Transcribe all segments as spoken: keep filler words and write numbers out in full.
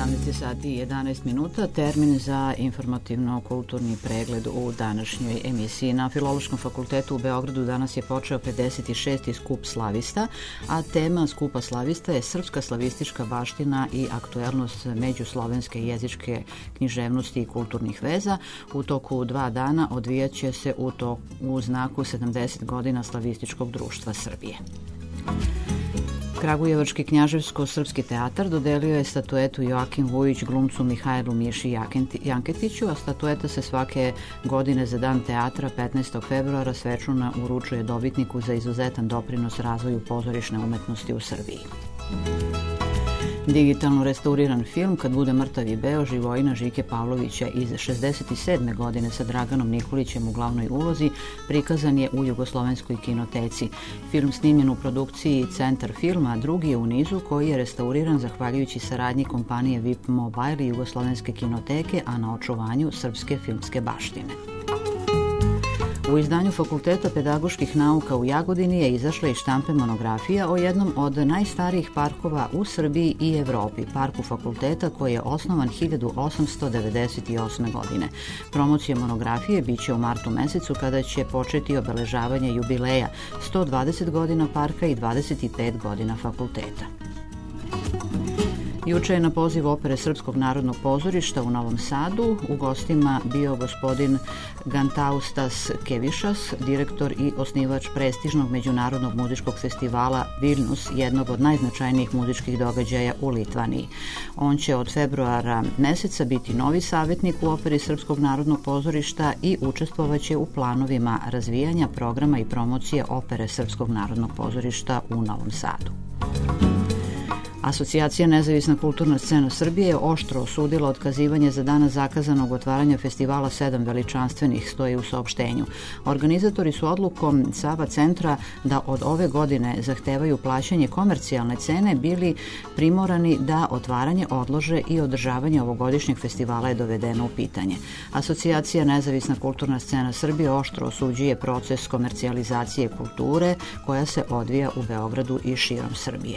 sedamnaest sati i jedanaest minuta, termin za informativno-kulturni pregled u današnjoj emisiji. Na Filološkom fakultetu u Beogradu danas je počeo pedeset šesti skup slavista, a tema skupa slavista je srpska slavistička baština i aktuelnost međuslovenske jezičke književnosti i kulturnih veza. U toku dva dana odvijat će se u, to, u znaku sedamdeset godina Slavističkog društva Srbije. Kragujevački knjaževsko-srpski teatar dodelio je statuetu Joakim Vujić glumcu Mihajlu Miši Janketiću, a statueta se svake godine za dan teatra petnaestog februara svečano uručuje dobitniku za izuzetan doprinos razvoju pozorišne umetnosti u Srbiji. Digitalno restauriran film Kad bude mrtav i beo Živojina Žike Pavlovića iz šezdeset sedme godine sa Draganom Nikolićem u glavnoj ulozi prikazan je u Jugoslovenskoj kinoteci. Film snimljen u produkciji Centar filma drugi je u nizu koji je restauriran zahvaljujući saradnji kompanije V I P Mobile i Jugoslovenske kinoteke, a na očuvanju srpske filmske baštine. U izdanju Fakulteta pedagoških nauka u Jagodini je izašla i štampe monografija o jednom od najstarijih parkova u Srbiji i Evropi, parku fakulteta koji je osnovan hiljadu osamsto devedeset osme. godine. Promocija monografije biće u martu mesecu kada će početi obeležavanje jubileja sto dvadeset godina parka i dvadeset pet godina fakulteta. Juče je na poziv Opere Srpskog narodnog pozorišta u Novom Sadu u gostima bio gospodin Gantaustas Kevišas, direktor i osnivač prestižnog međunarodnog muzičkog festivala Vilnius, jednog od najznačajnijih muzičkih događaja u Litvaniji. On će od februara meseca biti novi savjetnik u Operi Srpskog narodnog pozorišta i učestvovaće u planovima razvijanja programa i promocije Opere Srpskog narodnog pozorišta u Novom Sadu. Asocijacija Nezavisna kulturna scena Srbije je oštro osudila otkazivanje za dana zakazanog otvaranja festivala Sedam veličanstvenih, stoji u saopštenju. Organizatori su odlukom Sava centra da od ove godine zahtevaju plaćanje komercijalne cene bili primorani da otvaranje odlože i održavanje ovogodišnjeg festivala je dovedeno u pitanje. Asocijacija Nezavisna kulturna scena Srbije oštro osuđuje proces komercijalizacije kulture koja se odvija u Beogradu i širom Srbije.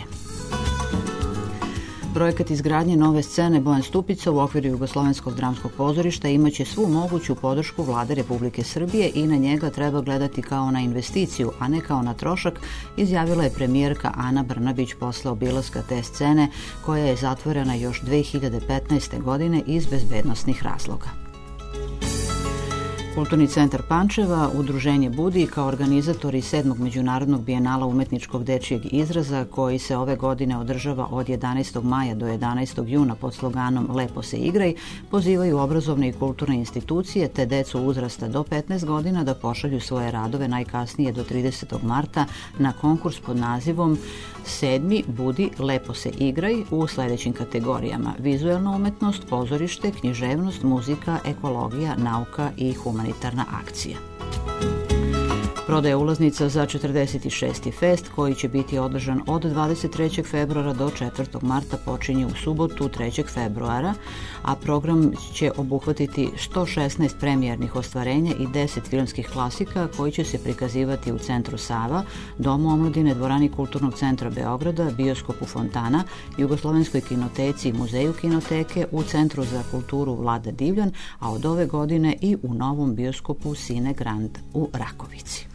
Projekat izgradnje nove scene Bojan Stupica u okviru Jugoslovenskog dramskog pozorišta imaće svu moguću podršku Vlade Republike Srbije i na njega treba gledati kao na investiciju, a ne kao na trošak, izjavila je premijerka Ana Brnabić posle obilaska te scene koja je zatvorena još dve hiljade petnaeste. godine iz bezbednosnih razloga. Kulturni centar Pančeva, Udruženje Budi kao organizatori sedmog međunarodnog bijenala umetničkog dečijeg izraza koji se ove godine održava od jedanaestog maja do jedanaestog juna pod sloganom Lepo se igraj, pozivaju obrazovne i kulturne institucije te decu uzrasta do petnaest godina da pošalju svoje radove najkasnije do tridesetog marta na konkurs pod nazivom Sedmi Budi Lepo se igraj u sledećim kategorijama: vizuelna umetnost, pozorište, književnost, muzika, ekologija, nauka i humanitarna akcija. Prodaja ulaznica za četrdeset šesti fest koji će biti održan od dvadeset trećeg februara do četvrtog marta počinje u subotu trećeg februara, a program će obuhvatiti sto šesnaest premijernih ostvarenja i deset filmskih klasika koji će se prikazivati u Centru Sava, Domu omladine, Dvorani Kulturnog centra Beograda, Bioskopu Fontana, Jugoslovenskoj kinoteci i Muzeju kinoteke, u Centru za kulturu Vlada Divljan, a od ove godine i u novom bioskopu Cine Grand u Rakovici.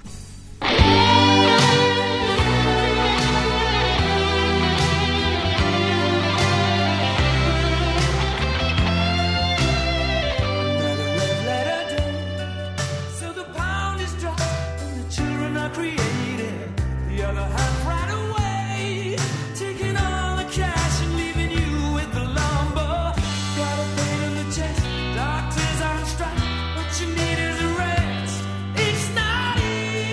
Doctors on strike, what you need is a rest. It's not easy.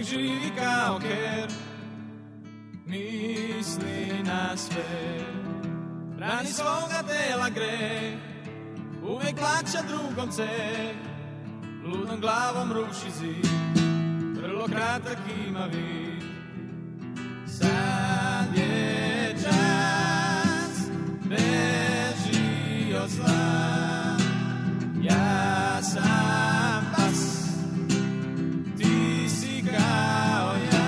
Čovek živi kao ker, misli na sve, brani svoga tela greh, uvek plaća drugom ceh, ludom glavom ruši zid, vrlo kratak ima vid. Sad je čas, beži od zla, ja sam pas, ti si kao ja.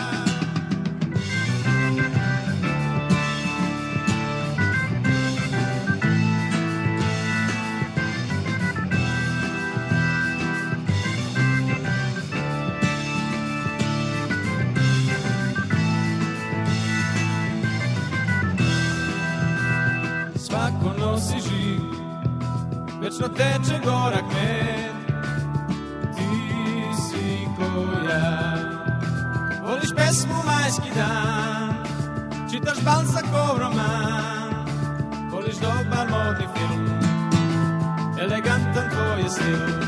Svako nosi živ, večno teče gorak med, ti si ko ja. Voliš pesmu Majski dan, čitaš Balzacov roman, voliš dobar modni film, elegantan tvoj je stil.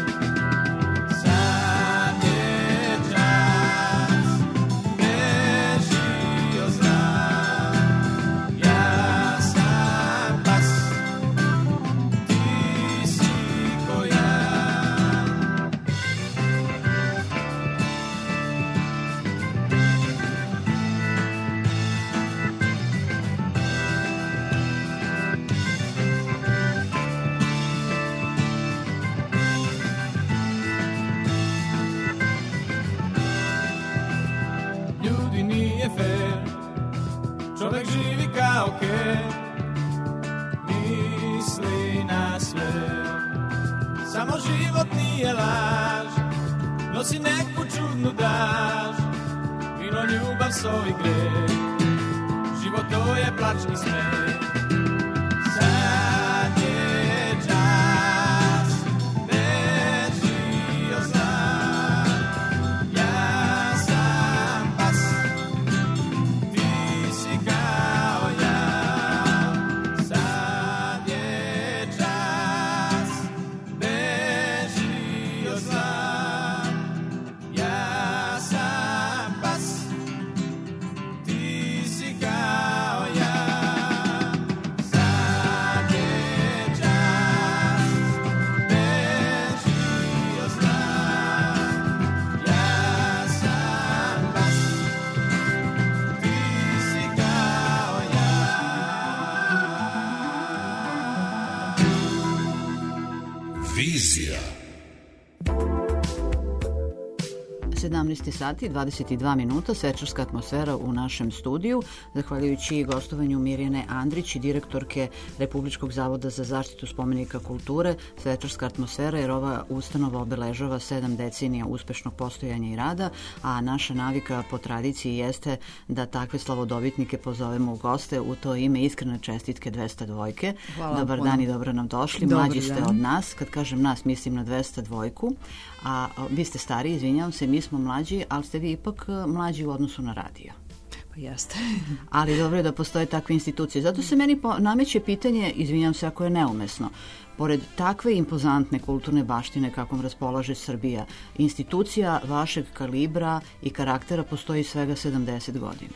Sad je čas, beži od zla, ja sam pas, ti si ko ja. Ljudi nije fair, čovek živi kao ker, misli na sve, samo život nije laž, nosi neku čudnu daž, vino, ljubav, so i greh, život to je plač i smeh. Sad je čas, beži od zla, ja sam pas, ti si kao ja. Sad je čas, beži od zla, ja sam pas, ti si kao ja. Sad je čas, beži od zla, ja sam pas, ti si kao ja. Vizija. sedamnaest sati, dvadeset dva minuta, svečarska atmosfera u našem studiju, zahvaljujući gostovanju Mirjane Andrić i direktorke Republičkog zavoda za zaštitu spomenika kulture. Svečarska atmosfera jer ova ustanova obeležava sedam decenija uspešnog postojanja i rada, a naša navika po tradiciji jeste da takve slavodobitnike pozovemo u goste. U to ime iskrene čestitke dvesta dvojke. Hvala Dobar puno. dan i dobro nam došli. Dobar Mlađi ste dan. od nas. Kad kažem nas, mislim na dvesta dvojku. A a, vi ste stari, izvinjavam se, mi smo mlađi, ali ste vi ipak a, mlađi u odnosu na radio. Pa jeste. Ali dobro je da postoje takve institucije. Zato se meni po, nameće pitanje, izvinjam se ako je neumesno, pored takve impozantne kulturne baštine kakvom raspolaže Srbija, institucija vašeg kalibra i karaktera postoji svega sedamdeset godina.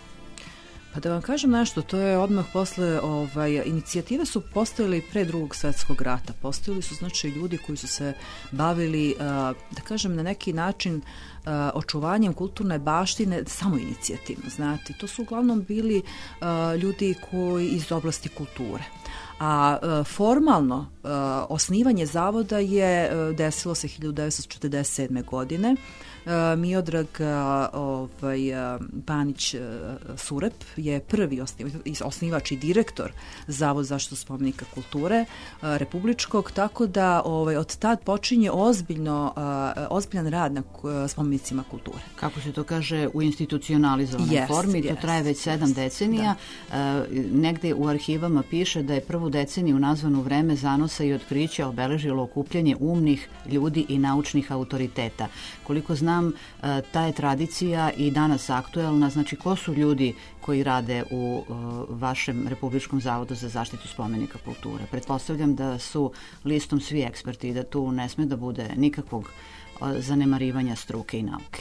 Pa da vam kažem nešto, to je odmah posle, ovaj, inicijative su postojali pre drugog svetskog rata. Postojali su znači ljudi koji su se bavili, a, da kažem, na neki način a, očuvanjem kulturne baštine samo inicijativno, znate. To su uglavnom bili a, ljudi koji iz oblasti kulture. A e, formalno e, osnivanje zavoda je e, desilo se hiljadu devetsto četrdeset sedme. godine. E, Miodrag e, ovaj, e, Banić e, Surep je prvi osnivač, osnivač i direktor Zavoda za zaštitu spomenika kulture e, republičkog, tako da ovaj, od tad počinje ozbiljno, e, ozbiljan rad na e, spomenicima kulture. Kako se to kaže, u institucionalizovanoj Jest, formi, to jest, traje već sedam jest, decenija. E, negde u arhivama piše da je prvu deceniju nazvanu vreme zanosa i otkrića obeležilo okupljanje umnih ljudi i naučnih autoriteta. Koliko znam, e, ta je tradicija i danas aktuelna. Znači, ko su ljudi koji rade u e, vašem Republičkom zavodu za zaštitu spomenika kulture? Pretpostavljam da su listom svi eksperti i da tu ne sme da bude nikakvog e, zanemarivanja struke i nauke.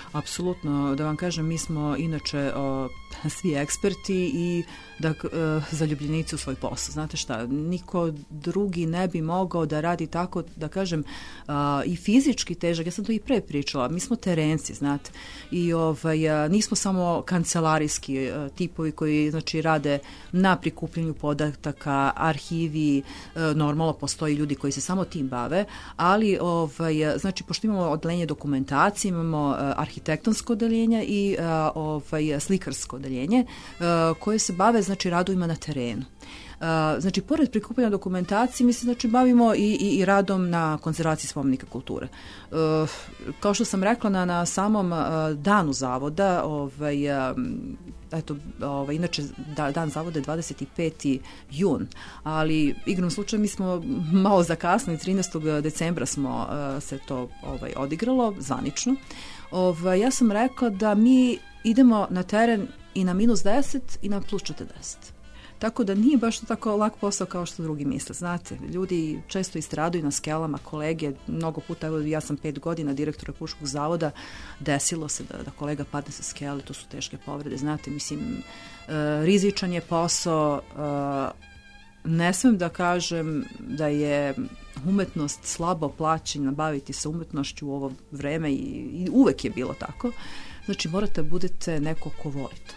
Apsolutno, da vam kažem, mi smo inače o, svi eksperti i da, e, zaljubljenici u svoj posao. Znate šta, niko drugi ne bi mogao da radi tako, da kažem, a, i fizički težak. Ja sam to i pre pričala. Mi smo terenci, znate, i ovaj, a, nismo samo kancelarijski a, tipovi koji, znači, rade na prikupljanju podataka, arhivi, a, normalno postoji ljudi koji se samo tim bave, ali, ovaj, znači, pošto imamo odeljenje dokumentacije, imamo a, arhitektonsko odeljenje i a, ovaj, slikarsko odeljenje a, koje se bave, znači, radovima na terenu. Uh, znači, pored prikupljanja dokumentacije, mi se, znači, bavimo i, i, i radom na konzervaciji spomenika kulture. Uh, kao što sam rekla, na, na samom uh, danu zavoda, ovaj, um, eto, ovaj, inače da, dan zavoda je dvadeset peti jun, ali igrom slučaja mi smo malo zakasnili, trinaestog decembra smo uh, se to ovaj, odigralo, zvanično. Ovaj, ja sam rekla da mi idemo na teren i na minus deset i na plus četrdeset. Tako da nije baš tako lak posao kao što drugi misle. Znate, ljudi često istradaju na skelama, kolege, mnogo puta, evo ja sam pet godina direktor Republičkog zavoda, desilo se da, da kolega padne sa skele, to su teške povrede. Znate, mislim, uh, rizičan je posao, uh, ne smem da kažem da je umetnost slabo plaćena, baviti se umetnošću u ovo vreme i, i uvek je bilo tako. Znači, morate da budete neko ko volite.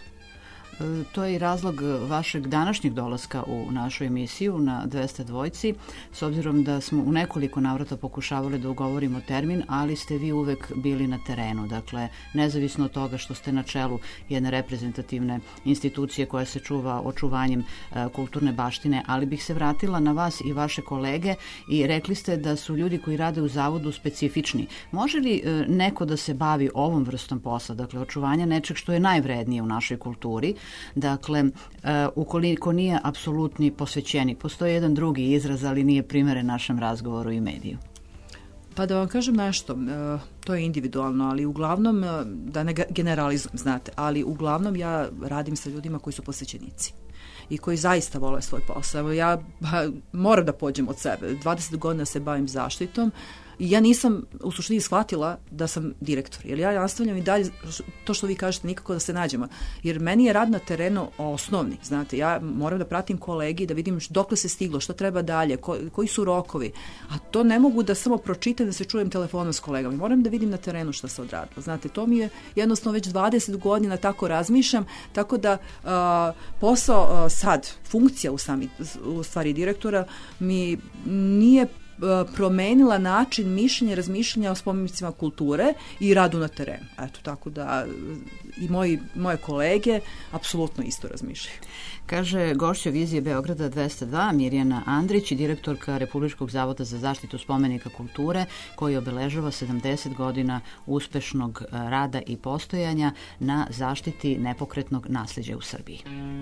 To je i razlog vašeg današnjeg dolaska u našu emisiju na dvesta dvojci, s obzirom da smo u nekoliko navrata pokušavali da ugovorimo termin, ali ste vi uvek bili na terenu. Dakle, nezavisno od toga što ste na čelu jedne reprezentativne institucije koja se čuva očuvanjem e, kulturne baštine, ali bih se vratila na vas i vaše kolege i rekli ste da su ljudi koji rade u zavodu specifični. Može li e, neko da se bavi ovom vrstom posla, dakle, očuvanja nečeg što je najvrednije u našoj kulturi? Dakle, ukoliko nije apsolutni posvećenik, postoji jedan drugi izraz, ali nije primeren našem razgovoru i mediju. Pa da vam kažem nešto, to je individualno, ali uglavnom, da ne generalizujem, znate, ali uglavnom ja radim sa ljudima koji su posvećenici i koji zaista vole svoj posao. Evo ja ba, moram da pođem od sebe. dvadeset godina se bavim zaštitom i ja nisam u suštini shvatila da sam direktor. Jer ja nastavljam i dalje to što vi kažete, nikako da se nađemo. Jer meni je rad na terenu osnovni. Znate, ja moram da pratim kolegi, da vidim dokle se stiglo, šta treba dalje, ko, koji su rokovi. A to ne mogu da samo pročitam, da se čujem telefonom s kolegama. Moram da vidim na terenu šta se odradilo. Znate, to mi je jednostavno već dvadeset godina tako razmišljam, tako da uh, posao uh, sad, funkcija u, sami, u stvari direktora mi nije promenila način mišljenja, razmišljanja o spomenicima kulture i radu na terenu. Eto, tako da i moji, moje kolege apsolutno isto razmišljaju. Kaže gošća Vizije Beograda dvesta dva Mirjana Andrić, direktorka Republičkog zavoda za zaštitu spomenika kulture, koji obeležava sedamdeset godina uspešnog rada i postojanja na zaštiti nepokretnog nasleđa u Srbiji.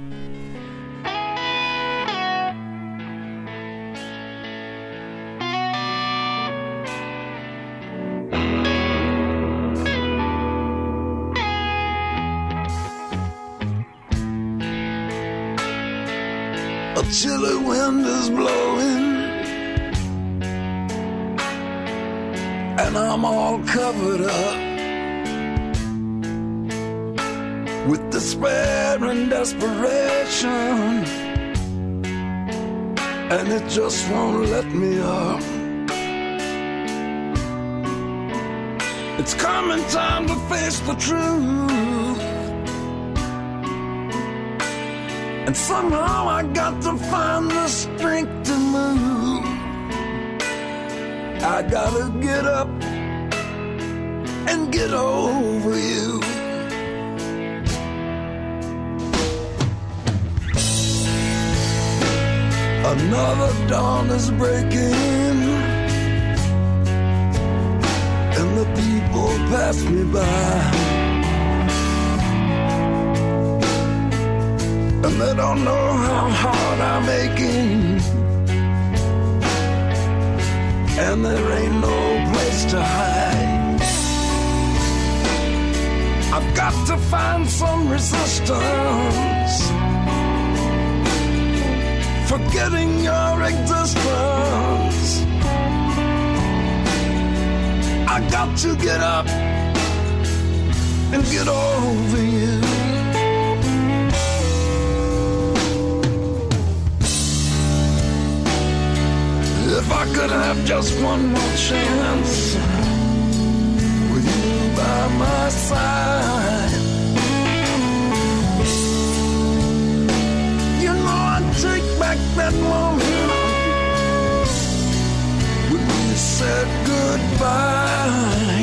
A chilly wind is blowing, and I'm all covered up with despair and desperation, and it just won't let me up. It's coming time to face the truth, and somehow I got to find the strength to move. I gotta get up and get over you. Another dawn is breaking, and the people pass me by, and they don't know how hard I'm aching, and there ain't no place to hide. I've got to find some resistance, forgetting your existence. I got to get up and get over you. If I could have just one more chance with you by my side, you know I'd take back that moment when we said goodbye.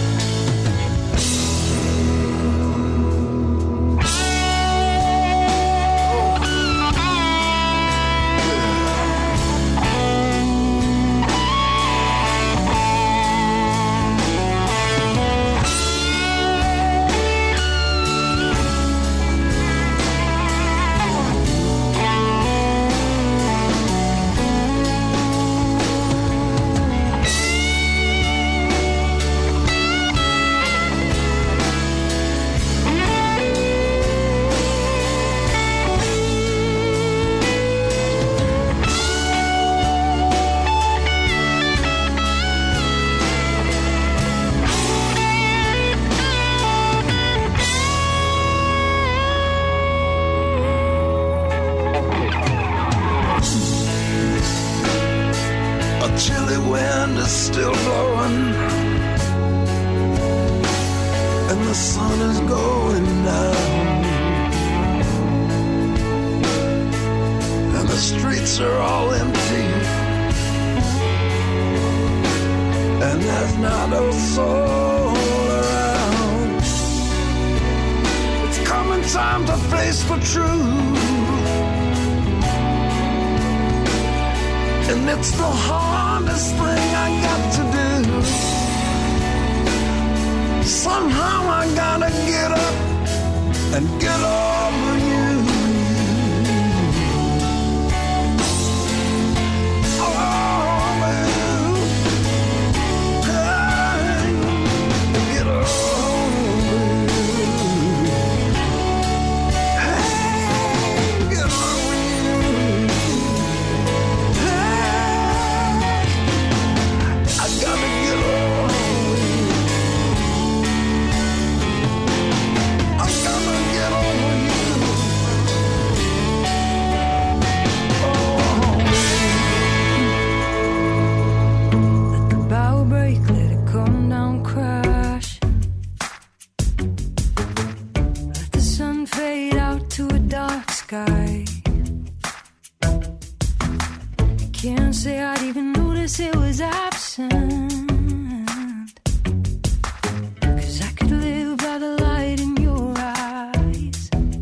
Still blowing and the sun is going down and the streets are all empty and there's not a soul around. It's coming time to face the truth, and it's the hardest thing I got to do. Somehow I gotta get up and get over you. Over you. Hey, get over you. Hey, get over you. I gotta get over you. I gotta get over you. Oh. Let the bow break, let it come down, crash. Let the sun fade out to a dark sky. Can't say I'd even notice it was absent, 'cause I could live by the light in your eyes.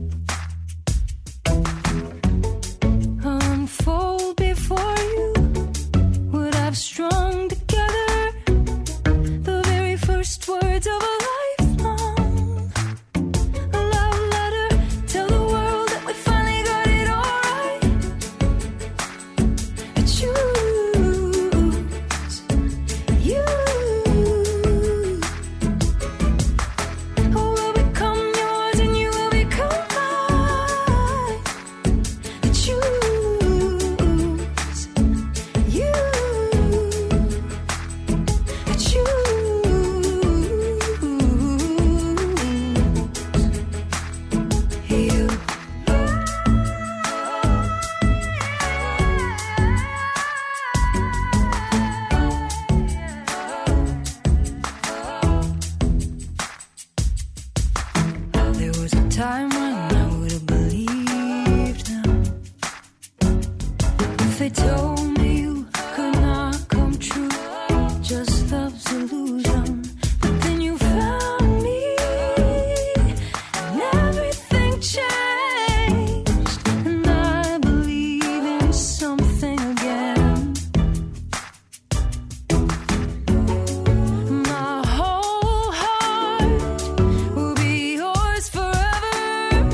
Unfold before you what I've strung together, the very first words of a lifelong a love letter. Tell the world that we finally got it all right. Choose you. Oh, will become yours and you will become mine. Choose you. Choose you. There was a time when I would have believed them if they told me you could not come true, just love's illusion. But then you found me and everything changed, and I believe in something again. My whole heart will be yours forever.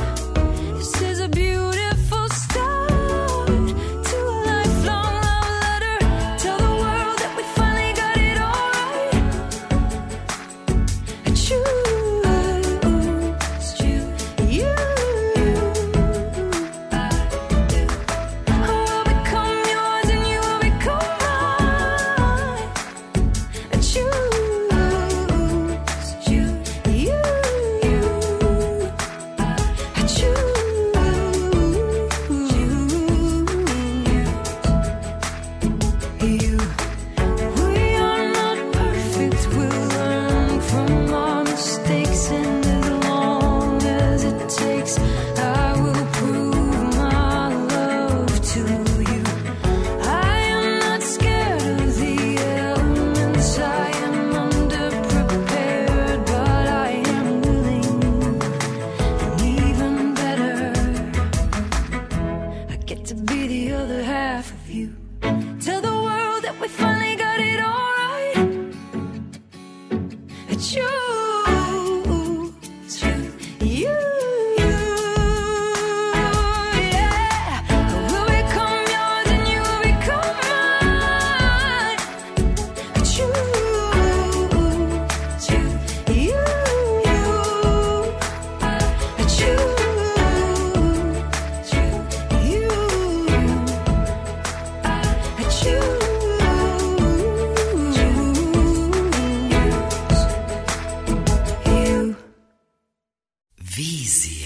Vizija.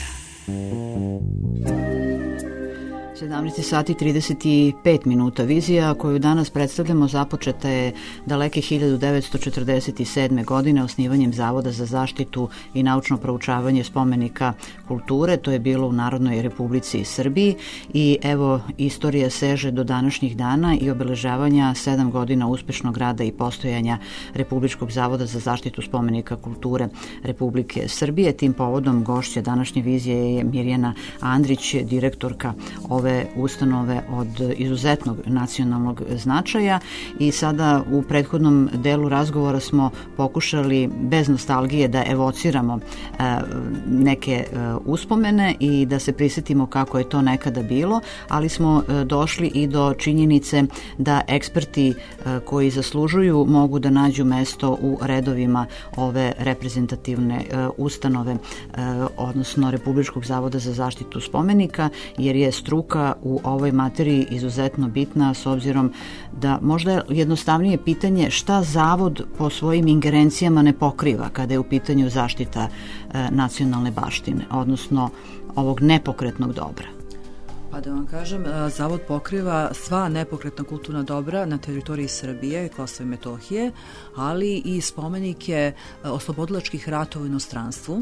sedamnaest sati trideset pet minuta. Vizija koju danas predstavljamo započeta je daleke hiljadu devetsto četrdeset sedme. godine osnivanjem Zavoda za zaštitu i naučno proučavanje spomenika kulture. To je bilo u Narodnoj Republici Srbiji i evo istorija seže do današnjih dana i obeležavanja sedam godina uspešnog rada i postojanja Republičkog zavoda za zaštitu spomenika kulture Republike Srbije. Tim povodom gošća današnje vizije je Mirjana Andrić, direktorka ove ustanove od izuzetnog nacionalnog značaja i sada u prethodnom delu razgovora smo pokušali bez nostalgije da evociramo e, neke e, uspomene i da se prisjetimo kako je to nekada bilo, ali smo e, došli i do činjenice da eksperti e, koji zaslužuju mogu da nađu mesto u redovima ove reprezentativne e, ustanove, e, odnosno Republičkog zavoda za zaštitu spomenika, jer je struka u ovoj materiji izuzetno bitna s obzirom da možda je jednostavnije pitanje šta zavod po svojim ingerencijama ne pokriva kada je u pitanju zaštita e, nacionalne baštine, odnosno ovog nepokretnog dobra. Pa da vam kažem, zavod pokriva sva nepokretna kulturna dobra na teritoriji Srbije i Kosova i Metohije, ali i spomenike oslobodilačkih ratova u inostranstvu.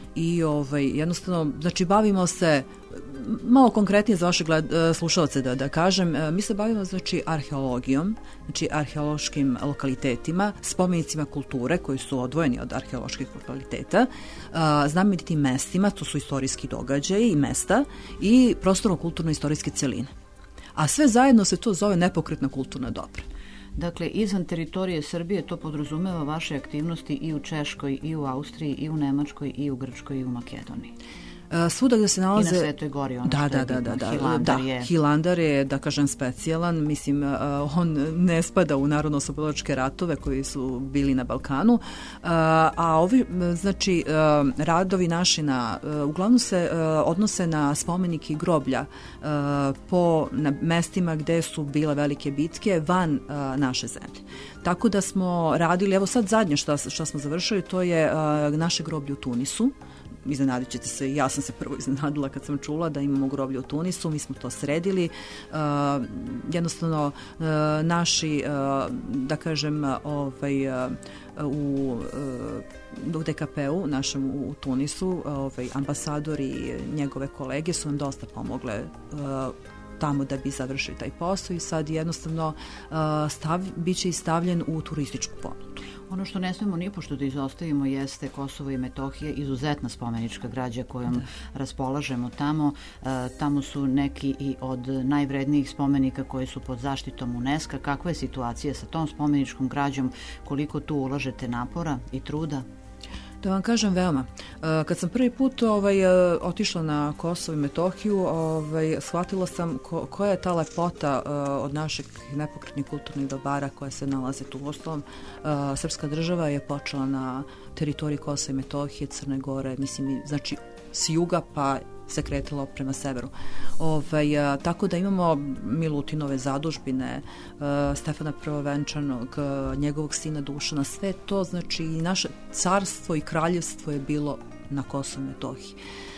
I ovaj, jednostavno, znači bavimo se, malo konkretnije za vaše gled, slušalce da, da kažem, mi se bavimo znači arheologijom, znači arheološkim lokalitetima, spomenicima kulture koji su odvojeni od arheoloških lokaliteta, znamenitim mestima, to su istorijski događaji i mesta i prostorno-kulturno-istorijske celine. A sve zajedno se to zove nepokretna kulturna dobra. Dakle, izvan teritorije Srbije to podrazumeva vaše aktivnosti i u Češkoj, i u Austriji, i u Nemačkoj, i u Grčkoj, i u Makedoniji. Svuda gde se nalaze... I na Svetoj gori, ono da, što da, je da, bitno. da, da, Hilandar da, je... Hilandar je, da kažem, specijalan. Mislim, on ne spada u narodno-oslobodilačke ratove koji su bili na Balkanu. A ovi, znači, radovi naši na, uglavnom se odnose na spomenike i groblja po na mestima gde su bile velike bitke van naše zemlje. Tako da smo radili, evo sad zadnje što, što smo završili, to je naše groblje u Tunisu. Iznenadit ćete se, ja sam se prvo iznenadila kad sam čula da imamo groblje u Tunisu, mi smo to sredili. Uh, jednostavno, uh, naši, uh, da kažem, ovaj, uh, u, uh, u D K P-u, našem u, u Tunisu, ovaj, ambasador i njegove kolege su nam dosta pomogle uh, tamo da bi završili taj posao i sad jednostavno uh, stav, bit će i stavljen u turističku ponudu. Ono što ne smemo nipošto da izostavimo jeste Kosovo i Metohija, izuzetna spomenička građa kojom da. raspolažemo tamo. E, tamo su neki i od najvrednijih spomenika koji su pod zaštitom UNESCO. Kakva je situacija sa tom spomeničkom građom? Koliko tu ulažete napora i truda? Da vam kažem veoma. Kad sam prvi put ovaj, otišla na Kosovo i Metohiju, ovaj, shvatila sam ko, koja je ta lepota uh, od naših nepokretnih kulturnih dobara koja se nalaze tu. Uostalom, uh, srpska država je počela na teritoriji Kosova i Metohije, Crne Gore, mislim, znači s juga pa se kretalo prema severu. Ovaj, a, tako da imamo Milutinove zadužbine, a, Stefana Prvovenčanog, a, njegovog sina Dušana, sve to, znači i naše carstvo i kraljevstvo je bilo na Kosovu i Metohiji.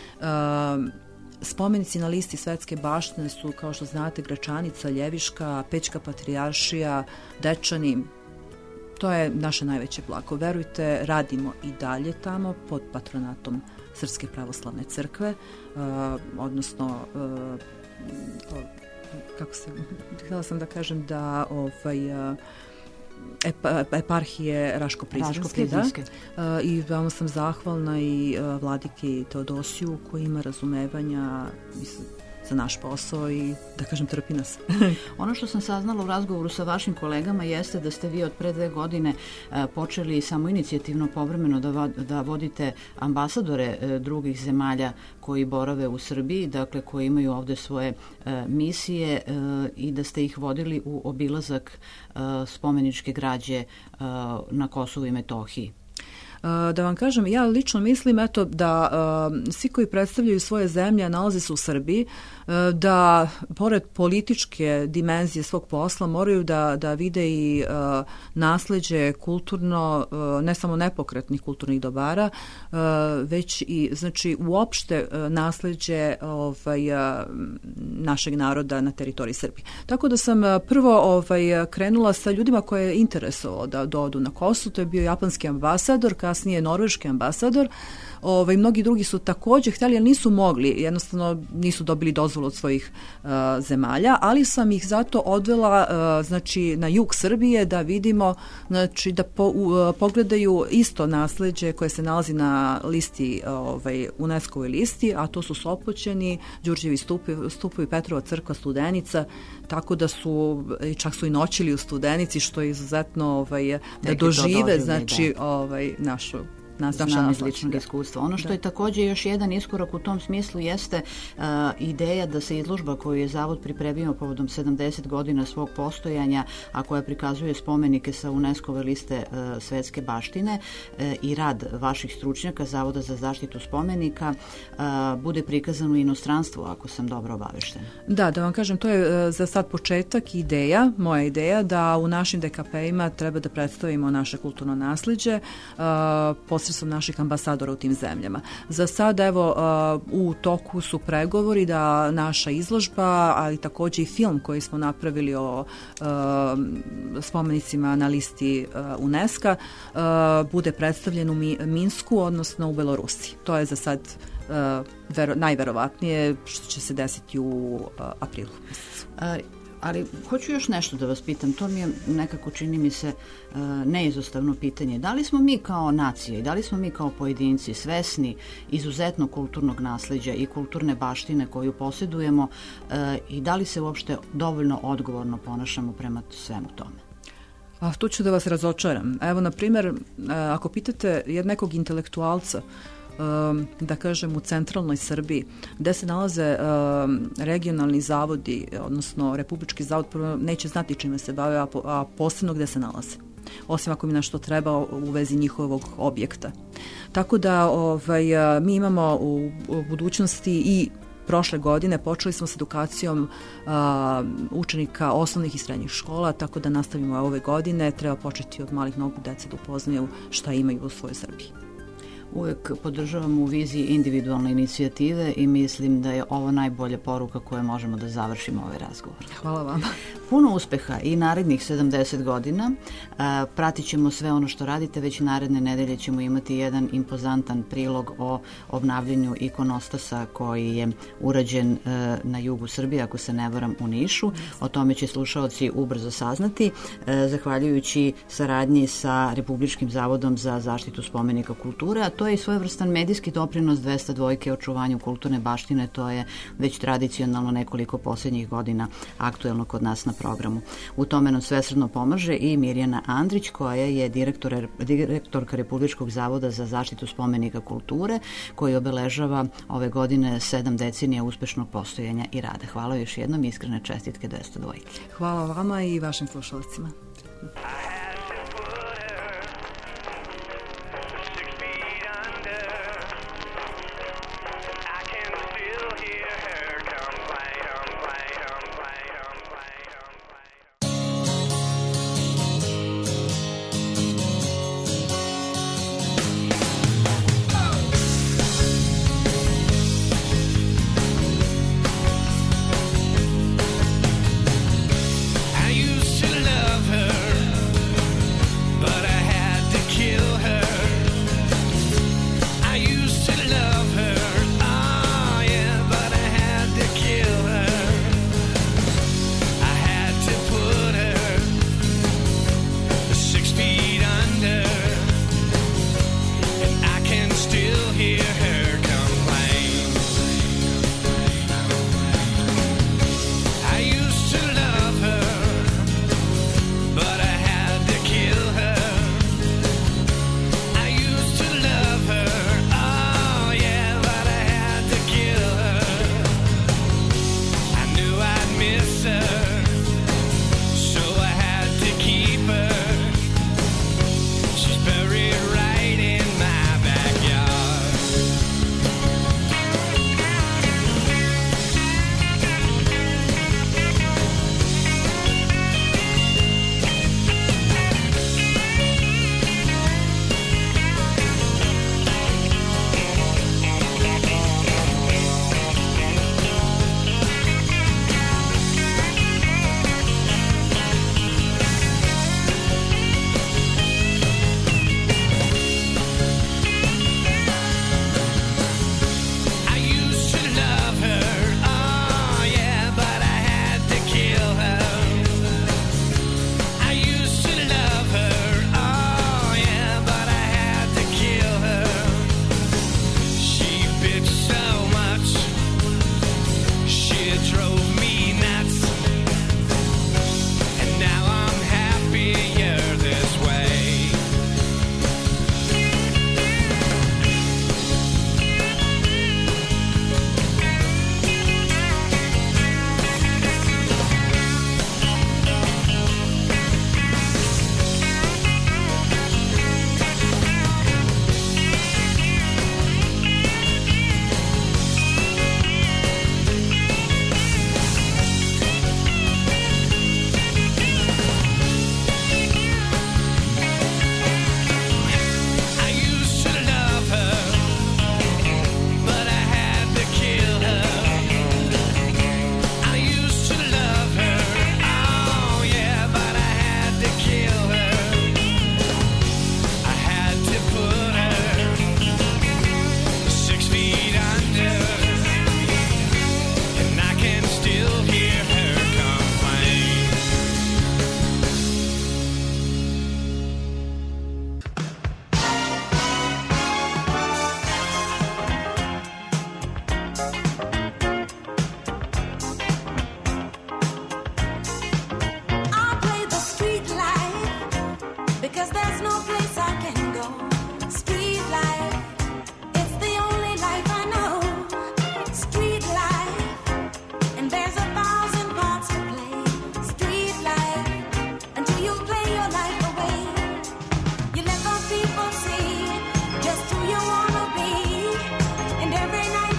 A, spomenici na listi svetske baštine su, kao što znate, Gračanica, Ljeviška, Pećka patrijaršija, Dečani. To je naše najveće blago. Verujte, radimo i dalje tamo pod patronatom Srpske pravoslavne crkve, uh, odnosno uh, kako se, htjela sam da kažem da ovaj, uh, epa, eparhije Raško-Prizrenske, da, uh, i veoma sam zahvalna i uh, vladiki Teodosiju koji ima razumevanja, mislim, za naš posao i, da kažem, trpi nas. Ono što sam saznala u razgovoru sa vašim kolegama jeste da ste vi od pre dve godine e, počeli samo inicijativno povremeno da, da vodite ambasadore e, drugih zemalja koji borave u Srbiji, dakle koji imaju ovde svoje e, misije e, i da ste ih vodili u obilazak e, spomeničke građe e, na Kosovu i Metohiji. Da vam kažem, ja lično mislim eto da svi koji predstavljaju svoje zemlje nalaze se u Srbiji, da pored političke dimenzije svog posla moraju da, da vide i uh, nasleđe kulturno, uh, ne samo nepokretnih kulturnih dobara, uh, već i znači uopšte uh, nasleđe ovaj, uh, našeg naroda na teritoriji Srbije. Tako da sam uh, prvo ovaj, krenula sa ljudima koje je interesovalo da dođu na Kosovo, to je bio japanski ambasador, kasnije norveški ambasador. Ovaj, mnogi drugi su također htjeli, ali nisu mogli, jednostavno nisu dobili dozvolu od svojih uh, zemalja, ali sam ih zato odvela uh, znači, na jug Srbije da vidimo, znači, da po, uh, pogledaju isto nasleđe koje se nalazi na listi, ovaj, UNESCO-voj listi, a to su Sopoćani, Đurđevi stupovi, stupovi, Petrova crkva, Studenica, tako da su, čak su i noćili u Studenici, što je izuzetno ovaj, da dožive, znači, ovaj, našu Znam iz ličnog iskustva. Ono što da. je također još jedan iskorak u tom smislu jeste uh, ideja da se izložba koju je Zavod pripremio povodom sedamdeset godina svog postojanja, a koja prikazuje spomenike sa UNESCO-ve liste uh, svetske baštine uh, i rad vaših stručnjaka Zavoda za zaštitu spomenika uh, bude prikazan u inostranstvu, ako sam dobro obaveštena. Da, da vam kažem, to je uh, za sad početak ideja, moja ideja, da u našim D K P-ima treba da predstavimo naše kulturno nasleđe, uh, posredstvom naših ambasadora u tim zemljama. Za sad, evo, u toku su pregovori da naša izložba, ali također i film koji smo napravili o spomenicima na listi UNESCO bude predstavljen u Minsku, odnosno u Belorusiji. To je za sad najverovatnije što će se desiti u aprilu. Ali hoću još nešto da vas pitam, to mi je nekako čini mi se uh, neizostavno pitanje. Da li smo mi kao nacija i da li smo mi kao pojedinci svesni izuzetno kulturnog nasleđa i kulturne baštine koju posjedujemo uh, i da li se uopšte dovoljno odgovorno ponašamo prema svemu tome? A tu ću da vas razočaram. Evo, na primjer, uh, ako pitate jednog nekog intelektualca, Um, da kažem u centralnoj Srbiji, gde se nalaze um, regionalni zavodi, odnosno Republički zavod, neće znati čime se bave, a, po, a posebno gde se nalaze. Osim ako mi nešto treba u vezi njihovog objekta. Tako da ovaj, mi imamo u, u budućnosti i prošle godine počeli smo s edukacijom uh, učenika osnovnih i srednjih škola, tako da nastavimo ove godine. Treba početi od malih nogu dece da upoznaju šta imaju u svojoj Srbiji. Uvijek podržavam u viziji individualne inicijative i mislim da je ovo najbolja poruka koju možemo da završimo ovaj razgovor. Hvala vam. Puno uspeha i narednih sedamdeset godina. Pratit ćemo sve ono što radite. Već naredne nedelje ćemo imati jedan impozantan prilog o obnavljanju ikonostasa koji je urađen na jugu Srbije, ako se ne varam, u Nišu. O tome će slušaoci ubrzo saznati. Zahvaljujući saradnji sa Republičkim zavodom za zaštitu spomenika kulture, a to je i svojevrstan medijski doprinos dvesta dvojke očuvanju kulturne baštine. To je već tradicionalno nekoliko posljednjih godina aktuelno kod nas na programu. U tome nam svesrdno pomaže i Mirjana Andrić, koja je direktor, direktorka Republičkog zavoda za zaštitu spomenika kulture, koji obeležava ove godine sedam decenija uspešnog postojanja i rada. Hvala još jednom, iskrene čestitke dvesta dvojke. Hvala vama i vašim slušalicima. I used to love her.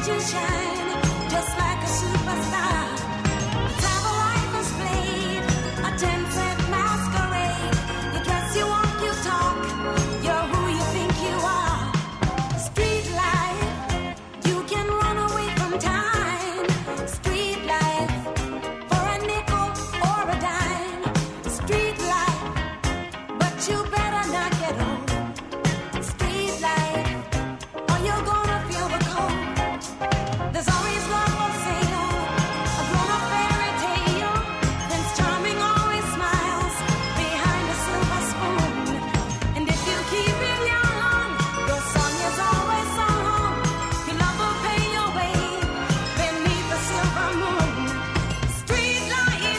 you shine just like a superstar. Travel life is played, a ten-cent masquerade. You dress, you walk, you talk, you're who you think you are. Street life, you can run away from time. Street life, for a nickel or a dime. Street life, but you better not get old. Street life, or you're gonna feel the cold. There's always love for sale, a grown-up fairy tale. Prince Charming always smiles behind a silver spoon. And if you keep it young, your song is always sung. Your love will pay your way beneath the silver moon. Street life,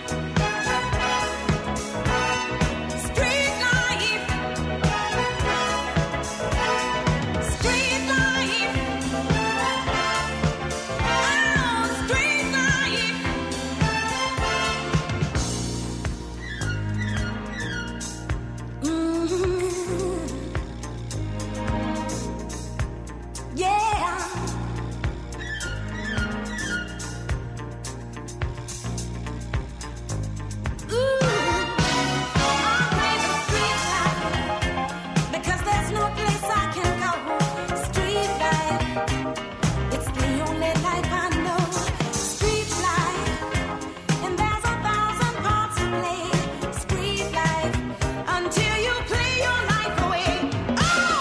street life, street life. Oh, street life. Mm. Yeah. Ooh, I play the street life because there's no place I can go. Street life, it's the only life I know. Street life, and there's a thousand parts to play. Street life, until you play your life away. Oh!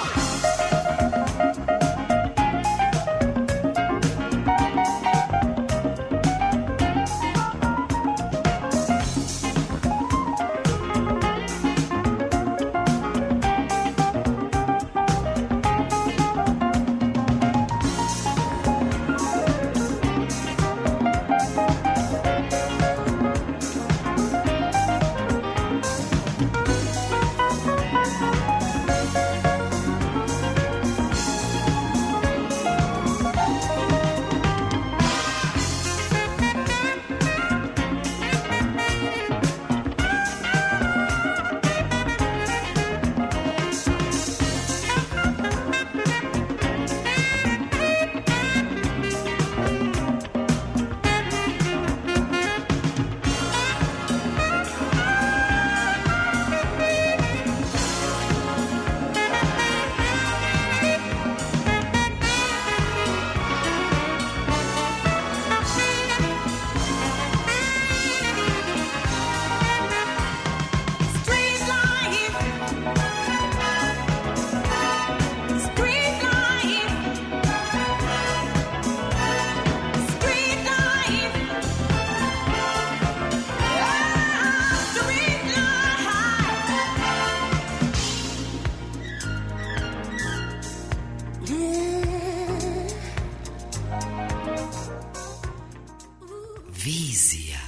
Street life, street life, street life, ah, street Vizija.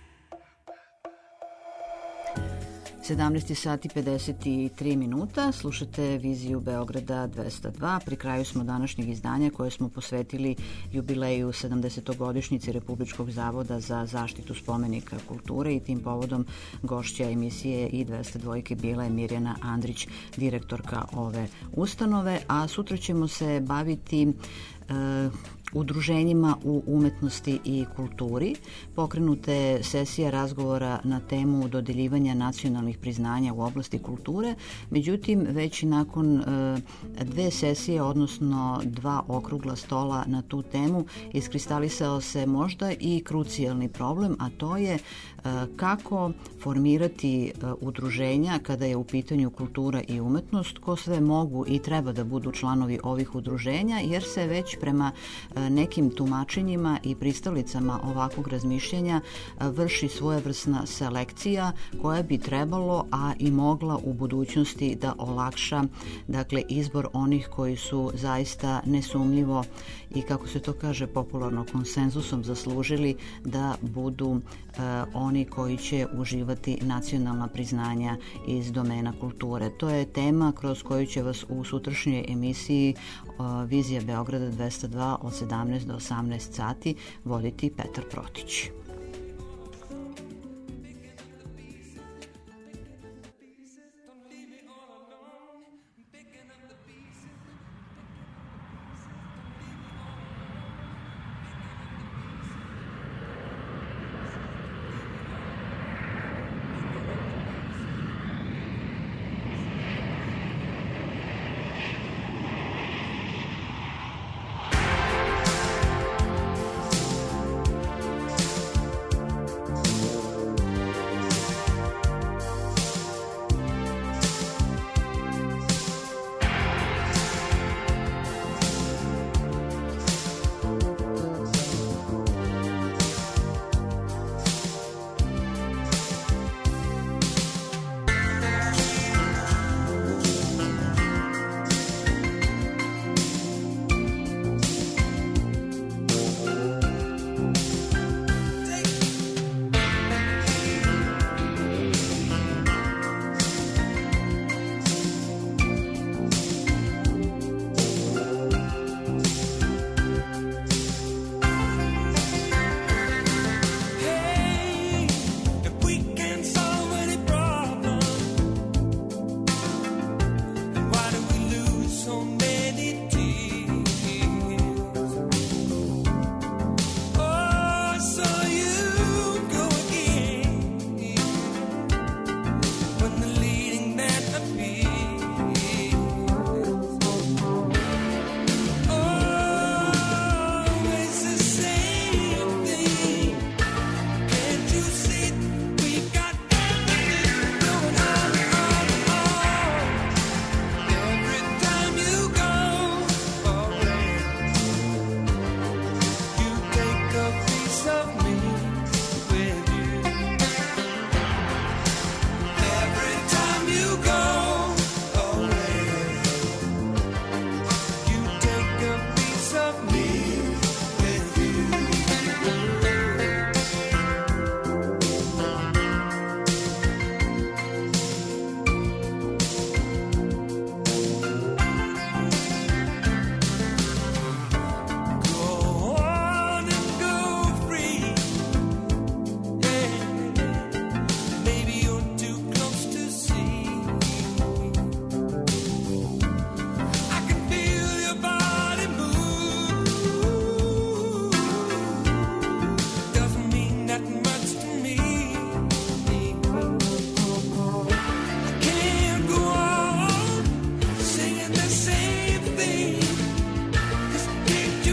sedamnaest sati pedeset tri minuta, slušate Viziju Beograda dvesta dva. Pri kraju smo današnjeg izdanja koje smo posvetili jubileju sedamdesetogodišnjice Republičkog zavoda za zaštitu spomenika kulture i tim povodom gošća emisije i dvesta dva bila je Mirjana Andrić, direktorka ove ustanove, a sutra ćemo se baviti e, udruženjima u umetnosti i kulturi. Pokrenuta je sesija razgovora na temu dodeljivanja nacionalnih priznanja u oblasti kulture, međutim već nakon e, dve sesije, odnosno dva okrugla stola na tu temu, iskristalisao se možda i krucijalni problem, a to je e, kako formirati e, udruženja kada je u pitanju kultura i umetnost, ko sve mogu i treba da budu članovi ovih udruženja, jer se već prema e, nekim tumačenjima i pristalicama ovakvog razmišljanja vrši svojevrsna selekcija koja bi trebalo, a i mogla u budućnosti da olakša, dakle, izbor onih koji su zaista nesumnjivo i, kako se to kaže popularno, konsenzusom zaslužili da budu e, oni koji će uživati nacionalna priznanja iz domena kulture. To je tema kroz koju će vas u sutrašnjoj emisiji e, Vizija Beograda dvesta dva od sedamnaest do osamnaest sati voditi Petar Protić.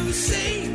say